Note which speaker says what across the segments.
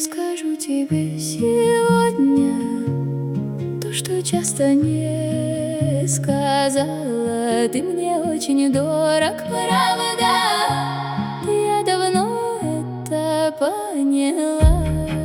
Speaker 1: скажу тебе сегодня то, что часто не сказала. Ты мне очень дорог, правда. Я давно это поняла.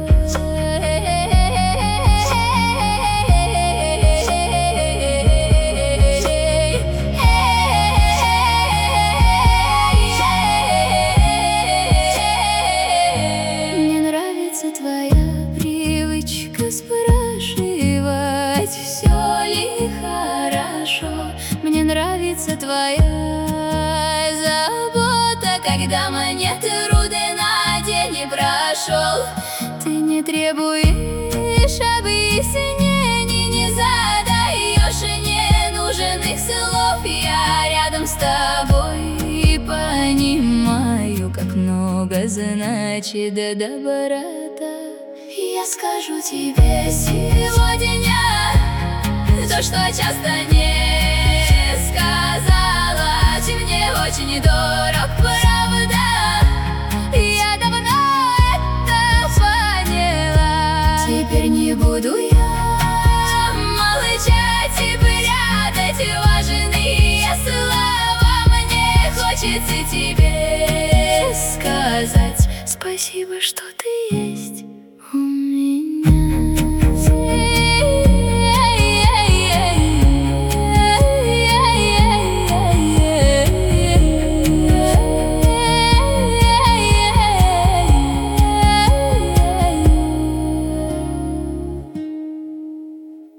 Speaker 1: Твоя привычка спрашивать, все ли хорошо. Мне нравится твоя забота, когда мне трудно день не прошел. Ты не требуешь объяснений, не задаешь ненужных слов. Я рядом с тобой и понимаю, как много значит доброта. Я скажу тебе сегодня то, что часто не сказала. Ты мне очень дорог, правда. Я давно это поняла. Теперь не буду я молчать и прятать важные слова. Мне хочется тебе сказать спасибо, что ты есть.